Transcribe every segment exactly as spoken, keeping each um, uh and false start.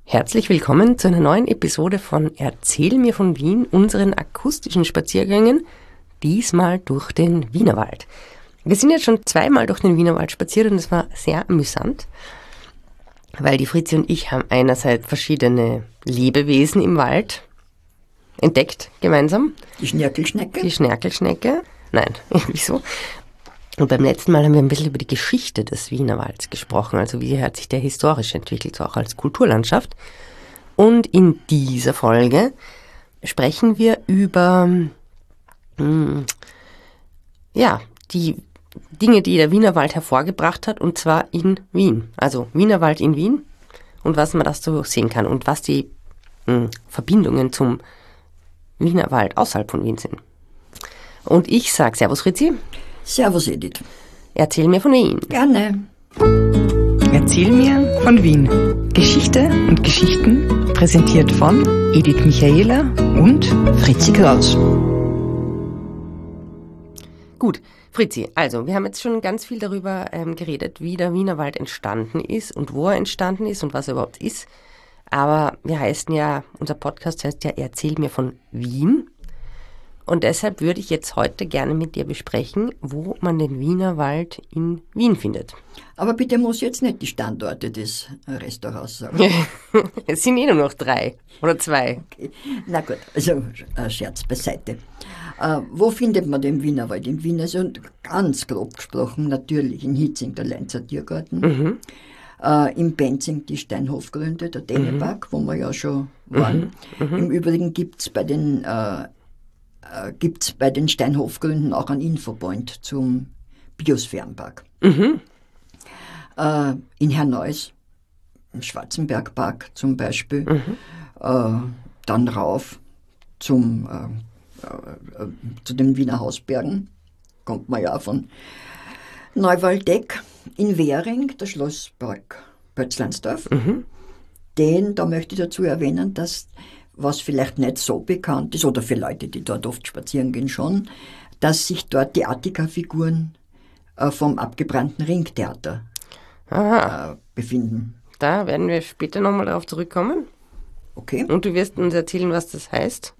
Herzlich willkommen zu einer neuen Episode von Erzähl mir von Wien, unseren akustischen Spaziergängen, diesmal durch den Wienerwald. Wir sind jetzt schon zweimal durch den Wienerwald spaziert und es war sehr amüsant, weil die Fritzi und ich haben einerseits verschiedene Lebewesen im Wald entdeckt gemeinsam. Die Schnörkelschnecke? Die Schnörkelschnecke. Nein, wieso? Und beim letzten Mal haben wir ein bisschen über die Geschichte des Wienerwalds gesprochen, also wie hat sich der historisch entwickelt, so auch als Kulturlandschaft. Und in dieser Folge sprechen wir über mh, ja, die Dinge, die der Wienerwald hervorgebracht hat, und zwar in Wien. Also Wienerwald in Wien und was man das so sehen kann und was die mh, Verbindungen zum Wienerwald außerhalb von Wien sind. Und ich sage Servus Fritzi. Servus Edith. Erzähl mir von Wien. Gerne. Erzähl mir von Wien. Geschichte und Geschichten präsentiert von Edith Michaela und Fritzi Kraus. Gut, Fritzi, also wir haben jetzt schon ganz viel darüber ähm, geredet, wie der Wienerwald entstanden ist und wo er entstanden ist und was er überhaupt ist. Aber wir heißen ja, unser Podcast heißt ja Erzähl mir von Wien. Und deshalb würde ich jetzt heute gerne mit dir besprechen, wo man den Wienerwald in Wien findet. Aber bitte muss jetzt nicht die Standorte des Restaurants sagen. Es sind eh nur noch drei oder zwei. Okay. Na gut, also äh, Scherz beiseite. Äh, wo findet man den Wienerwald in Wien? Also ganz grob gesprochen natürlich in Hitzing der Leinzer Tiergarten, mhm. äh, in Benzing die Steinhofgründe, der Dänemark, mhm. wo wir ja schon waren. Mhm. Mhm. Im Übrigen gibt es bei den äh, gibt es bei den Steinhofgründen auch einen Infopoint zum Biosphärenpark. Mhm. Äh, in Herneuss, im Schwarzenbergpark zum Beispiel, mhm. äh, dann rauf zum, äh, äh, zu den Wiener Hausbergen, kommt man ja von Neuwaldeck, in Währing, der Schlosspark Pötzleinsdorf. Mhm. Den, da möchte ich dazu erwähnen, dass was vielleicht nicht so bekannt ist, oder für Leute, die dort oft spazieren gehen schon, dass sich dort die Attika-Figuren äh, vom abgebrannten Ringtheater äh, befinden. Da werden wir später nochmal darauf zurückkommen. Okay. Und du wirst uns erzählen, was das heißt.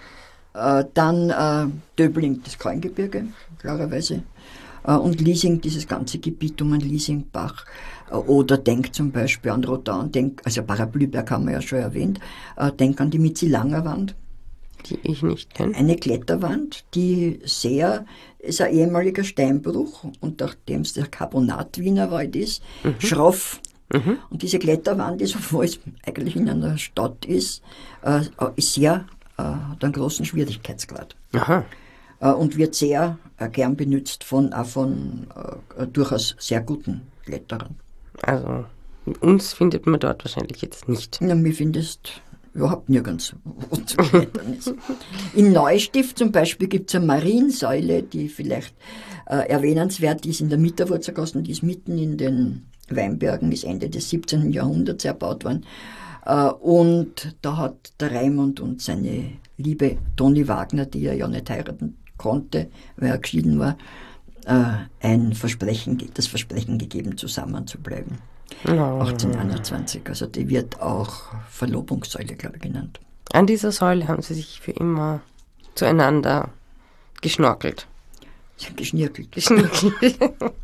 Äh, dann äh, Döbling, das Kalngebirge, klarerweise. Äh, und Liesing, dieses ganze Gebiet um den Liesingbach. Oder denk zum Beispiel an Rodan, denk, also Paraplüberg haben wir ja schon erwähnt, äh, denk an die Mitzi-Langer-Wand. Die ich nicht kenne. Eine Kletterwand, die sehr, ist ein ehemaliger Steinbruch und nachdem es der Carbonat-Wienerwald ist, mhm. schroff. Mhm. Und diese Kletterwand ist, obwohl es eigentlich in einer Stadt ist, äh, ist sehr, äh, hat einen großen Schwierigkeitsgrad. Aha. Äh, und wird sehr äh, gern benutzt von, auch von äh, durchaus sehr guten Kletterern. Also, uns findet man dort wahrscheinlich jetzt nicht. Ja, mir findest überhaupt nirgends, wo zu klettern ist. In Neustift zum Beispiel gibt es eine Mariensäule, die vielleicht äh, erwähnenswert ist in der Mitterwurzergasse, die ist mitten in den Weinbergen, ist Ende des siebzehnten. Jahrhunderts erbaut worden. Äh, und da hat der Raimund und seine liebe Toni Wagner, die er ja nicht heiraten konnte, weil er geschieden war, ein Versprechen, das Versprechen gegeben, zusammen zu bleiben. Oh. achtzehnhunderteinundzwanzig, also die wird auch Verlobungssäule, glaube ich, genannt. An dieser Säule haben sie sich für immer zueinander geschnorkelt. Geschnirkelt. Geschnirkelt.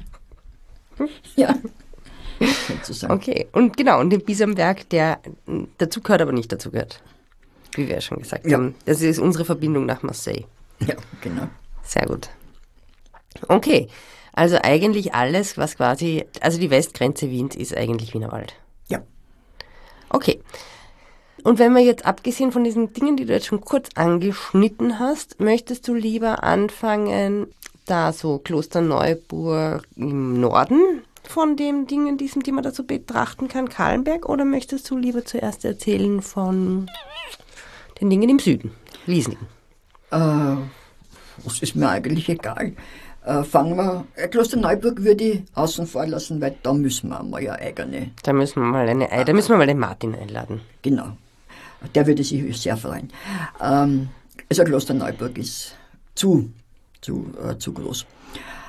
Ja, sozusagen. Okay, und genau, und den Bisamberg, der dazu gehört, aber nicht dazu gehört. Wie wir ja schon gesagt ja. haben. Das ist unsere Verbindung nach Marseille. Ja, genau. Sehr gut. Okay, also eigentlich alles, was quasi, also die Westgrenze Wiens ist eigentlich Wienerwald. Ja. Okay. Und wenn wir jetzt, abgesehen von diesen Dingen, die du jetzt schon kurz angeschnitten hast, möchtest du lieber anfangen, da so Klosterneuburg im Norden von den Dingen, diesem, die man da so betrachten kann, Kahlenberg, oder möchtest du lieber zuerst erzählen von den Dingen im Süden, Liesing? Äh, das ist mir eigentlich egal. Äh, fangen wir, äh, Klosterneuburg würde ich außen vor lassen, weil da müssen wir mal ja eigene. Da müssen wir mal eine, äh, da müssen wir mal den Martin einladen. Genau. Der würde sich sehr freuen. Ähm, also Klosterneuburg ist zu, zu, äh, zu groß.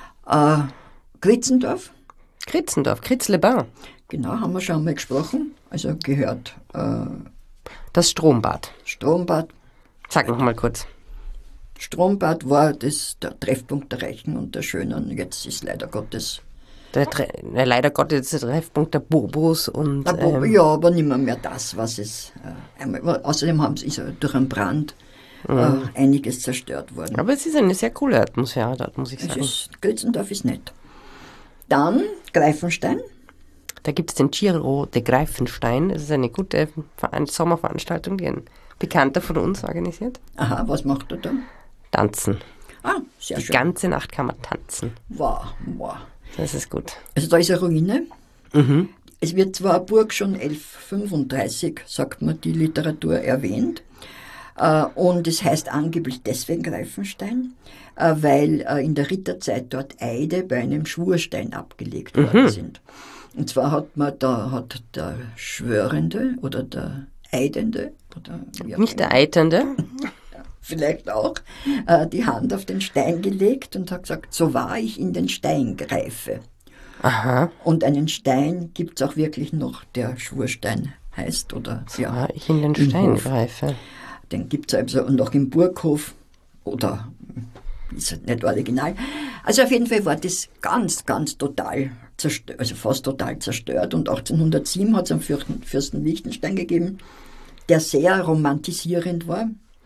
Äh, Kritzendorf. Kritzendorf, Kritzlebin. Genau, haben wir schon einmal gesprochen. Also gehört äh, Das Strombad. Strombad. Sag noch mal kurz. Strombad war das der Treffpunkt der Reichen und der Schönen. Jetzt ist leider Gottes. Der, der, leider Gottes der Treffpunkt der Bobos und. Der Bo- ähm, ja, aber nicht mehr, mehr das, was es äh, einmal. Außerdem haben sie ist ja durch einen Brand äh, einiges zerstört worden. aber es ist eine sehr coole Atmosphäre dort, muss ich Es sagen. ist, Götzendorf ist nett. Dann Greifenstein. Da gibt es den Giro de Greifenstein. Das ist eine gute Verein- Sommerveranstaltung, die ein Bekannter von uns organisiert. Aha, was macht er da? Tanzen. Ah, sehr Die schön. ganze Nacht kann man tanzen. Wow, wow. Das ist gut. Also da ist eine Ruine. Mhm. Es wird zwar eine Burg schon elfhundertfünfunddreißig, sagt man, die Literatur erwähnt. Äh, und es heißt angeblich deswegen Greifenstein, äh, weil äh, in der Ritterzeit dort Eide bei einem Schwurstein abgelegt worden sind. Und zwar hat man da hat der Schwörende oder der Eidende oder wie auch Nicht der immer, Eiternde. vielleicht auch, äh, die Hand auf den Stein gelegt und hat gesagt, so wahr ich in den Stein greife. Aha. Und einen Stein gibt es auch wirklich noch, der Schwurstein heißt. Oder, ja, Ja, ich in den im Stein Hof. greife. Den gibt es also noch im Burghof oder ist halt nicht original. Also auf jeden Fall war das ganz, ganz total zerstört, also fast total zerstört. Und achtzehnhundertsieben hat es einen Fürsten, Fürsten Liechtenstein gegeben, der sehr romantisierend war.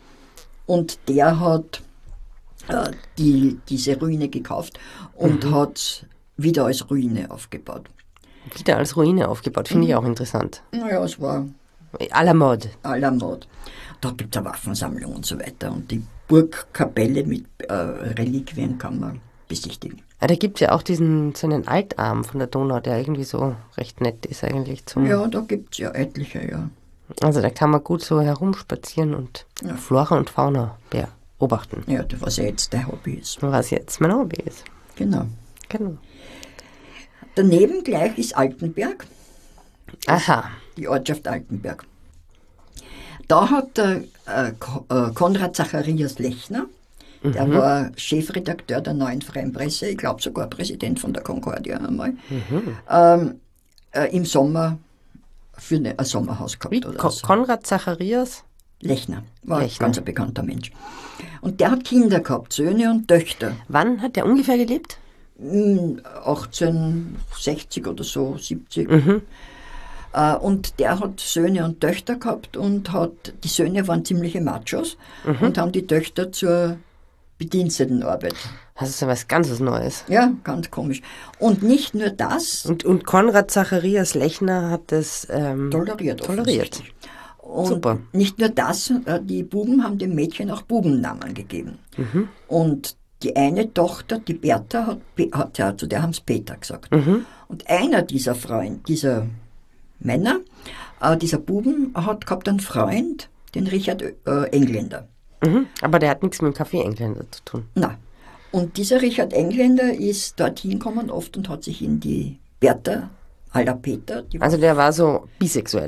Und der hat äh, die, diese Ruine gekauft und Mhm. hat wieder als Ruine aufgebaut. Wieder als Ruine aufgebaut. Finde Mhm. ich auch interessant. Naja, es war À la mode. à la mode. Da gibt es eine Waffensammlung und so weiter. Und die Burgkapelle mit äh, Reliquien kann man besichtigen. Ah, da gibt es ja auch diesen, so einen Altarm von der Donau, der irgendwie so recht nett ist eigentlich zum. Ja, da gibt es ja etliche, ja. Also da kann man gut so herumspazieren und Ja. Flora und Fauna beobachten. Ja, das, was ja jetzt dein Hobby ist. Was jetzt mein Hobby ist. Genau. Genau. Daneben gleich ist Altenberg, Aha. die Ortschaft Altenberg. Da hat der äh, Ko- äh, Konrad Zacharias Lechner, der war Chefredakteur der Neuen Freien Presse, ich glaube sogar Präsident von der Concordia einmal, ähm, äh, im Sommer für eine, ein Sommerhaus gehabt. Wie? Oder Ko so. Konrad Zacharias? Lechner, war Lechner. ein ganz ein bekannter Mensch. Und der hat Kinder gehabt, Söhne und Töchter. Wann hat der ungefähr gelebt? Hm, achtzehnhundertsechzig oder so, siebzig. Mhm. Äh, und der hat Söhne und Töchter gehabt und hat, die Söhne waren ziemliche Machos und haben die Töchter zur Bedienstetenarbeit. Das ist ja was ganz was Neues. Ja, ganz komisch. Und nicht nur das, Und, und Konrad Zacharias Lechner hat das ähm, toleriert. toleriert. offensichtlich. Und Super. nicht nur das, äh, die Buben haben dem Mädchen auch Bubennamen gegeben. Und die eine Tochter, die Bertha, hat, Pe- hat ja, zu der haben sie Peter gesagt. Und einer dieser Freund, dieser Männer, äh, dieser Buben, hat gehabt einen Freund, den Richard äh, Engländer. Mhm. Aber der hat nichts mit dem Café Engländer zu tun. Na, und dieser Richard Engländer ist dorthin gekommen oft und hat sich in die Bertha à la Peter, die Also der war so bisexuell.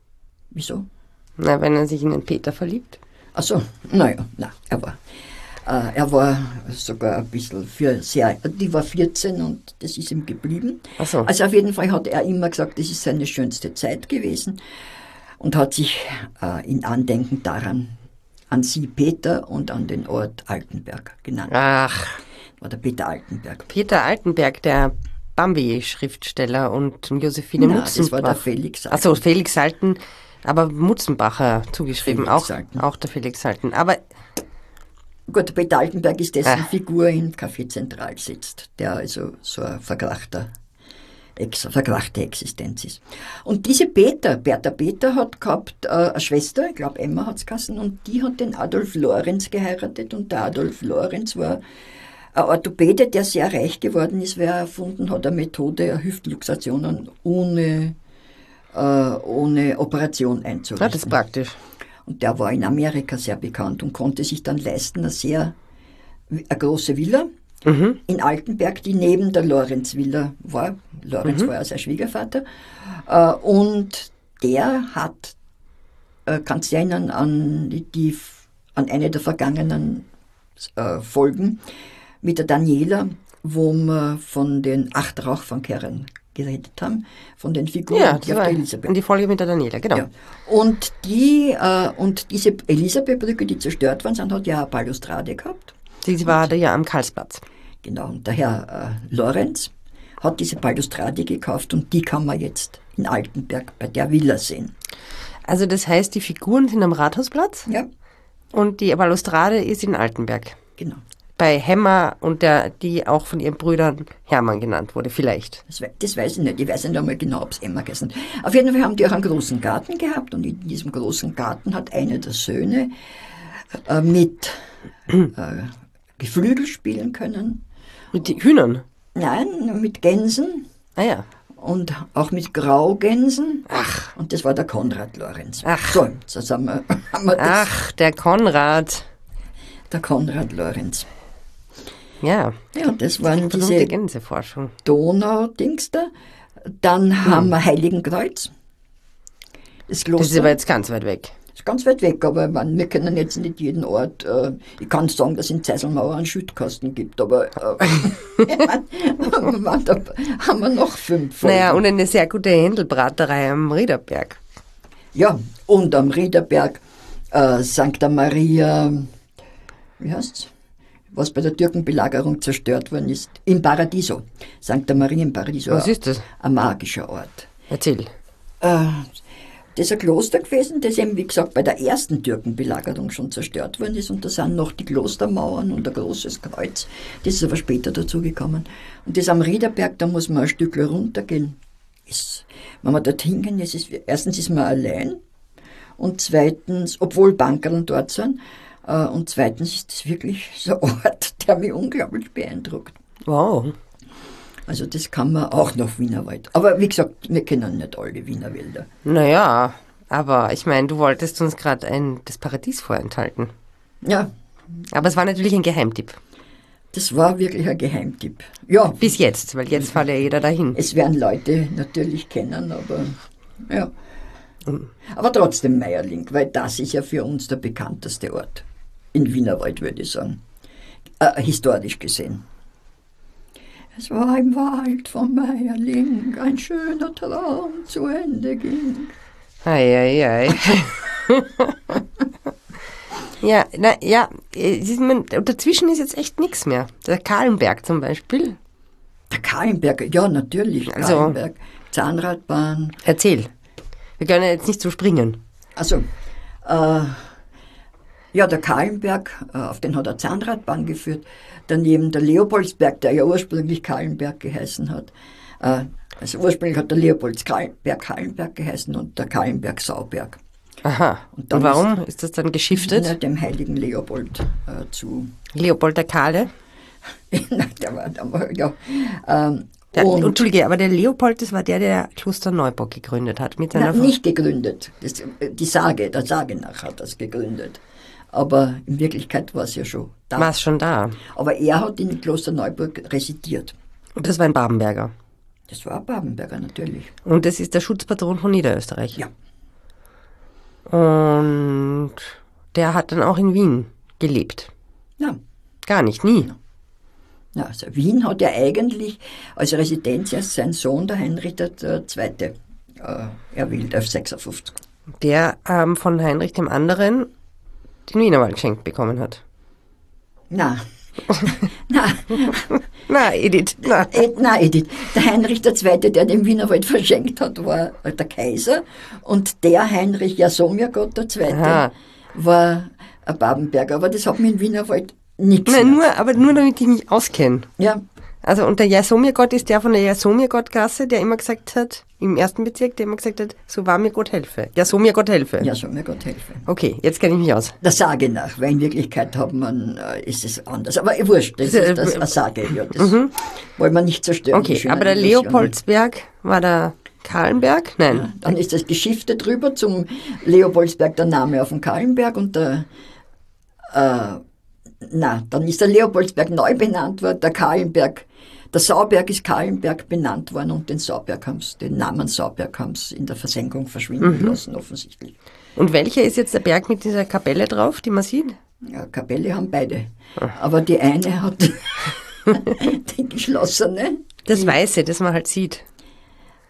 wieso? Na, wenn er sich in den Peter verliebt. Also, naja, na, er war, äh, er war sogar ein bisschen für sehr, die war vierzehn und das ist ihm geblieben. Ach so. Also auf jeden Fall hat er immer gesagt, das ist seine schönste Zeit gewesen und hat sich äh, in Andenken daran an sie Peter und an den Ort Altenberg genannt. Ach, War der Peter Altenberg. Peter Altenberg, der Bambi-Schriftsteller und Josephine Na, das war der Mutzenbach. Felix. Achso, Felix Salten, aber Mutzenbacher zugeschrieben, Felix auch, Salten. auch der Felix Salten. Aber Gut, der Peter Altenberg ist dessen Ah. Figur im Café Zentral sitzt, der also so ein verkrachter, ex, verkrachte Existenz ist. Und diese Peter, Bertha Peter hat gehabt äh, eine Schwester, ich glaube Emma hat es geheißen, und die hat den Adolf Lorenz geheiratet und der Adolf Lorenz war ein Orthopäde, der sehr reich geworden ist, wer erfunden hat eine Methode, Hüftluxationen ohne, äh, ohne Operation einzurichten. ja, das ist praktisch. Und der war in Amerika sehr bekannt und konnte sich dann leisten, eine sehr eine große Villa in Altenberg, die neben der Lorenz-Villa war. Lorenz war ja sein Schwiegervater. Äh, Und der hat, äh, kannst du dich erinnern an, die, die, an eine der vergangenen äh, Folgen mit der Daniela, wo wir von den acht Rauchfangkehren geredet haben, von den Figuren, Ja, die das auf war der Elisabeth. die Folge mit der Daniela, genau. Ja. Und, die, äh, und diese Elisabethbrücke, die zerstört worden sind, hat ja eine Balustrade gehabt. Die war da ja am Karlsplatz. Genau, und der Herr äh, Lorenz hat diese Balustrade gekauft und die kann man jetzt in Altenberg bei der Villa sehen. Also das heißt, die Figuren sind am Rathausplatz Ja, und die Balustrade ist in Altenberg. genau. Bei Hemmer und der, die auch von ihren Brüdern Hermann genannt wurde, vielleicht. Das, we- das weiß ich nicht. Ich weiß nicht einmal genau, ob es Emma geheißen hat. Auf jeden Fall haben die auch einen großen Garten gehabt und in diesem großen Garten hat einer der Söhne äh, mit äh, Geflügel spielen können. Mit den Hühnern? Nein, mit Gänsen Ah ja. und auch mit Graugänsen. Ach. Und das war der Konrad Lorenz. Ach. So, jetzt haben wir, haben wir das. Ach, der Konrad. Der Konrad Lorenz. Ja. Ja, das waren Verdammte diese Gänseforschung. Donau-Dings da. Dann haben wir Heiligenkreuz. Das Kloster. Das ist aber jetzt ganz weit weg. ist ganz weit weg, aber man, wir können jetzt nicht jeden Ort, äh, ich kann sagen, dass es in Zeiselmauer einen Schüttkasten gibt, aber äh, da haben wir noch fünf Folgen. Naja, und eine sehr gute Händelbraterei am Riederberg. Ja, und am Riederberg äh, Sankta Maria, wie heißt's? Was bei der Türkenbelagerung zerstört worden ist, im Paradiso. Sankta Maria im Paradiso. Was ist das? Ein magischer Ort. Erzähl. Äh, das ist ein Kloster gewesen, das eben, wie gesagt, bei der ersten Türkenbelagerung schon zerstört worden ist. Und da sind noch die Klostermauern und ein großes Kreuz. Das ist aber später dazugekommen. Und das am Riederberg, da muss man ein Stück runtergehen. Ist, wenn man dort hingehen, ist es, erstens ist man allein. Und zweitens, obwohl Bankerln dort sind, äh, und zweitens ist das wirklich so ein Ort, der mich unglaublich beeindruckt. Wow. Also das kann man auch noch Wienerwald. Aber wie gesagt, wir kennen nicht alle Wienerwälder. Naja, aber ich meine, du wolltest uns gerade ein das Paradies vorenthalten. Ja, Aber es war natürlich ein Geheimtipp. das war wirklich ein Geheimtipp. Ja, Bis jetzt, weil jetzt fährt ja jeder dahin. es werden Leute natürlich kennen, aber ja. Aber trotzdem Meierling, weil das ist ja für uns der bekannteste Ort in Wienerwald, würde ich sagen. Äh, historisch gesehen. Es war im Wald von Meierling ein schöner Traum zu Ende ging. Eieiei. ja, na ja, es ist, man, dazwischen ist jetzt echt nichts mehr. Der Kahlenberg zum Beispiel. Der Kahlenberg, ja natürlich, Also- Kahlenberg, Zahnradbahn. Erzähl. Wir können ja jetzt nicht so springen. Also, äh, ja, der Kahlenberg, äh, auf den hat er Zahnradbahn geführt. Daneben der Leopoldsberg, der ja ursprünglich Kahlenberg geheißen hat. Äh, also ursprünglich hat der Leopoldsberg Kahlenberg geheißen und der Kahlenberg Sauberg. Aha. Und Und, dann warum ist das dann geschiftet? Na, dem heiligen Leopold äh, zu. Leopold der Kahle? Nein, der war, der war ja. Ähm, Der, und, Entschuldige, aber der Leopold, das war der, der Kloster Neuburg gegründet hat. Mit seiner na, nicht gegründet. Das, die Sage, der Sage nach hat das gegründet. Aber in Wirklichkeit war es ja schon da. War es schon da. Aber er hat in Kloster Neuburg residiert. Und das war ein Babenberger. Das war ein Babenberger natürlich. Und das ist der Schutzpatron von Niederösterreich. Ja. Und der hat dann auch in Wien gelebt. Ja. Gar nicht, nie. Ja, also Wien hat ja eigentlich als Residenz erst sein Sohn, der Heinrich der Zweite, äh, erwählt auf sechsundfünfzig. Der ähm, von Heinrich dem anderen den Wienerwald geschenkt bekommen hat. Na, na, Na, Edith, na. Ed, na, Edith. Der Heinrich der Zweite, der den Wienerwald verschenkt hat, war der Kaiser. Und der Heinrich Jasomirgott der Zweite Aha. war ein Babenberger. Aber das hat mir in Wienerwald nichts. Nein, nur, aber nur damit ich mich auskenne. Ja, Also, und der Jasomirgott ist der von der Jasomirgottgasse, der immer gesagt hat, im ersten Bezirk, der immer gesagt hat, so wahr mir Gott helfe. Jasomirgott helfe. Jasomirgott helfe. Okay, jetzt kenne ich mich aus. Der Sage nach, weil in Wirklichkeit hat man, äh, ist es anders. Aber wurscht, das ist das eine Sage. Ja, das wollen wir nicht zerstören. die Okay, schönen aber der Illusionen. Leopoldsberg war der Kahlenberg? Nein. Dann ist das Geschichte drüber zum Leopoldsberg, der Name auf dem Kahlenberg und der, äh, na, dann ist der Leopoldsberg neu benannt worden, der Kahlenberg, der Sauberg ist Kahlenberg benannt worden und den Sauberg haben sie, den Namen Sauberg haben sie in der Versenkung verschwinden lassen, offensichtlich. Und welcher ist jetzt der Berg mit dieser Kapelle drauf, die man sieht? Ja, Kapelle haben beide. Aber die eine hat die geschlossene. Das Weiße, das man halt sieht.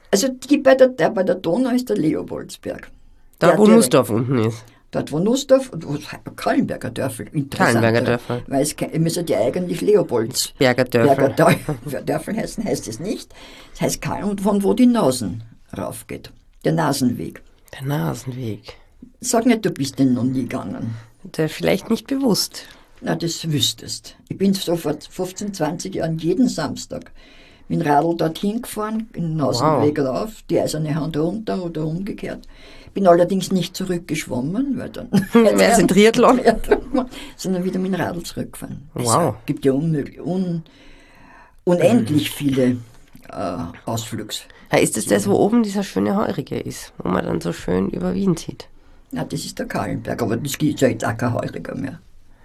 Also die bei der, der bei der Donau ist der Leopoldsberg. Da, der wo direkt- Nussdorf unten ist. Dort, wo Nussdorf und wo Kallenberger Dörfel, interessant. Kallenberger Dörfel. Weil es ke- müsste ja eigentlich Leopolds Berger Dörfel. Berger Dörfel, Dörfel heißen, heißt es nicht. Es heißt Kallen und von wo die Nasen raufgeht. Der Nasenweg. Der Nasenweg. Sag nicht, du bist den noch nie gegangen. Der vielleicht nicht bewusst. Na, das wüsstest. Ich bin so vor fünfzehn, zwanzig Jahren jeden Samstag mit dem Radl dorthin gefahren, den Nasenweg rauf, die eiserne Hand runter oder umgekehrt. Bin allerdings nicht zurückgeschwommen, weil dann Wäre es ein Triathlon? sondern wieder mit dem Radl zurückgefahren. Wow. Es gibt ja unmöglich, un, unendlich viele äh, Ausflugs. Ja, ist das das, wo oben dieser schöne Heurige ist, wo man dann so schön über Wien sieht? Na, das ist der Kahlenberg, aber das gibt ja jetzt auch kein Heuriger mehr.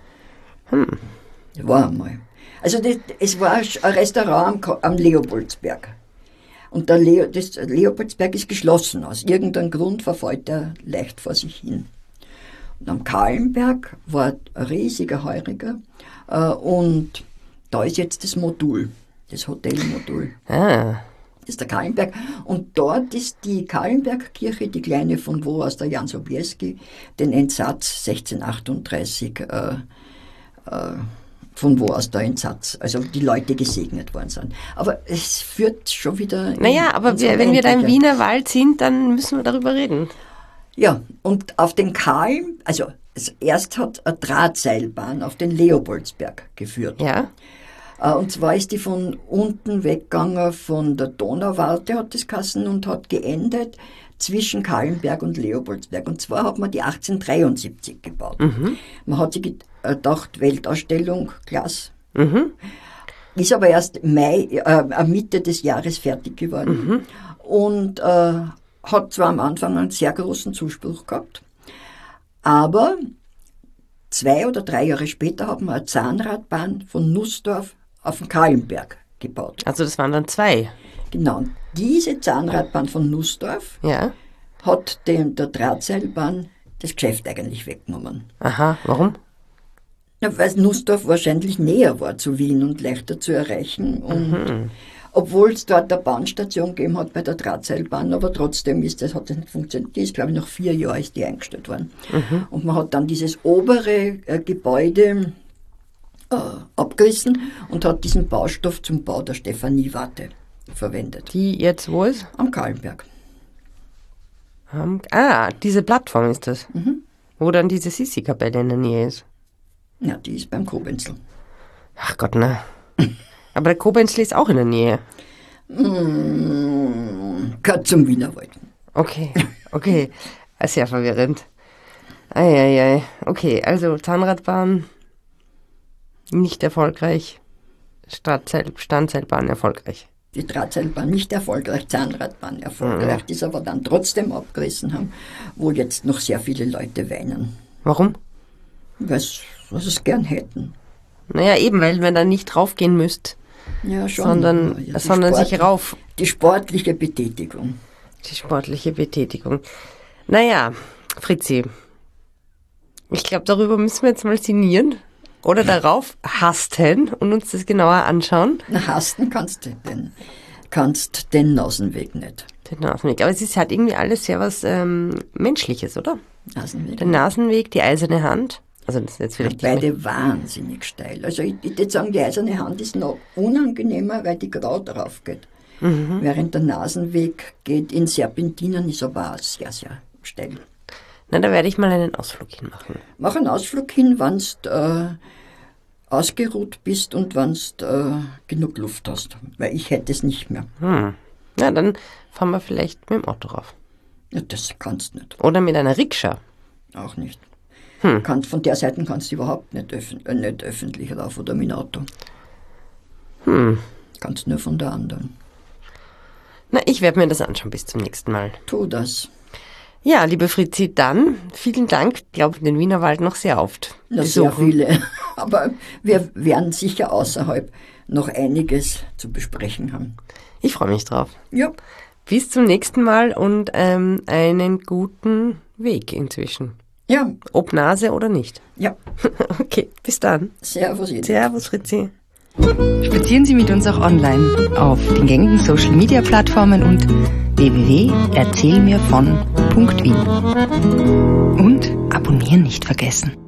Hm. War einmal. Also das, es war ein Restaurant am, Ka- am Leopoldsberg. Und der Leo, das Leopoldsberg ist geschlossen. Aus irgendeinem Grund verfällt er leicht vor sich hin. Und am Kahlenberg war ein riesiger Heuriger. Äh, und da ist jetzt das Modul, das Hotelmodul. Ah, Das ist der Kahlenberg. Und dort ist die Kahlenbergkirche, die kleine, von wo aus der Jan Sobieski den Entsatz sechzehnhundertachtunddreißig, äh, äh, von wo aus der Entsatz, also die Leute gesegnet worden sind. Aber es führt schon wieder... naja, in- aber ins wir, wenn wir da im Unendliche. Wienerwald sind, dann müssen wir darüber reden. Ja, und auf den Kahlen, also es- erst hat eine Drahtseilbahn auf den Leopoldsberg geführt. Ja? Äh, Und zwar ist die von unten weggegangen von der Donauwarte, hat das geheißen, und hat geendet zwischen Kahlenberg und Leopoldsberg. Und zwar hat man die achtzehnhundertdreiundsiebzig gebaut. Man hat sich gedacht, Weltausstellung, klasse. Mhm. Ist aber erst Mai, äh, Mitte des Jahres fertig geworden. Und äh, hat zwar am Anfang einen sehr großen Zuspruch gehabt, aber zwei oder drei Jahre später haben wir eine Zahnradbahn von Nussdorf auf den Kahlenberg gebaut. Also das waren dann zwei. Genau. Und diese Zahnradbahn von Nussdorf Ja? hat dem, der Drahtseilbahn das Geschäft eigentlich weggenommen. Aha, warum? Ja, weil Nussdorf wahrscheinlich näher war zu Wien und leichter zu erreichen. Und obwohl es dort eine Bahnstation gegeben hat bei der Drahtseilbahn, aber trotzdem ist das, hat das nicht funktioniert. Die ist, glaube ich, nach vier Jahren ist die eingestellt worden. Und man hat dann dieses obere äh, Gebäude äh, abgerissen und hat diesen Baustoff zum Bau der Stefanie-Warte verwendet. Die jetzt wo ist? Am Kahlenberg. Ähm, ah, diese Plattform ist das. Wo dann diese Sissi-Kapelle in der Nähe ist. Ja, die ist beim Kobenzl. Ach Gott, ne. Aber der Kobenzl ist auch in der Nähe. Mm, gehört zum Wienerwald. Okay, okay. Sehr verwirrend. Eieiei. Okay, also Zahnradbahn nicht erfolgreich. Stadtseil, Standseilbahn erfolgreich. Die Drahtseilbahn nicht erfolgreich, Zahnradbahn erfolgreich, die sie aber dann trotzdem abgerissen haben, wo jetzt noch sehr viele Leute weinen, Warum? weil sie es gern hätten. Naja, eben, weil man da nicht raufgehen müsst, Ja, schon. sondern, Ja, die sondern sich Sport- rauf. Die sportliche Betätigung. Die sportliche Betätigung. Naja, Fritzi, ich glaube, darüber müssen wir jetzt mal sinnieren oder darauf hasten und uns das genauer anschauen. Na, hasten kannst du den, kannst den Nasenweg nicht. Den Nasenweg. Aber es ist halt irgendwie alles sehr was ähm, Menschliches, oder? Nasenweg. Der Nasenweg, die eiserne Hand. Also das ist jetzt vielleicht nicht mehr. Beide wahnsinnig steil. Also ich, ich würde sagen, die eiserne Hand ist noch unangenehmer, weil die gerade drauf geht. Mhm. Während der Nasenweg geht in Serpentinen, ist aber auch sehr, sehr steil. Na, da werde ich mal einen Ausflug hinmachen. Mach einen Ausflug hin, wenn du äh, ausgeruht bist und wenn du äh, genug Luft hast. Weil ich hätte es nicht mehr. Hm. Na, dann fahren wir vielleicht mit dem Auto rauf. Ja, das kannst du nicht. Oder mit einer Rikscha. Auch nicht. Hm. Kannst, von der Seite kannst du überhaupt nicht, öffn äh, nicht öffentlich rauf oder mit dem Auto. Hm. Kannst nur von der anderen. Na, ich werde mir das anschauen bis zum nächsten Mal. Tu das. Ja, liebe Fritzi, dann vielen Dank. Ich glaube, den Wienerwald noch sehr oft Na, sehr besuchen. viele. Aber wir werden sicher außerhalb noch einiges zu besprechen haben. Ich freue mich drauf. Ja, Bis zum nächsten Mal und ähm, einen guten Weg inzwischen. ja, Ob Nase oder nicht. ja. Okay, bis dann. Servus. Edith. Servus, Fritzi. Spazieren Sie mit uns auch online auf den gängigen Social-Media-Plattformen und w w w punkt erzählmirvon punkt wien. Und abonnieren nicht vergessen.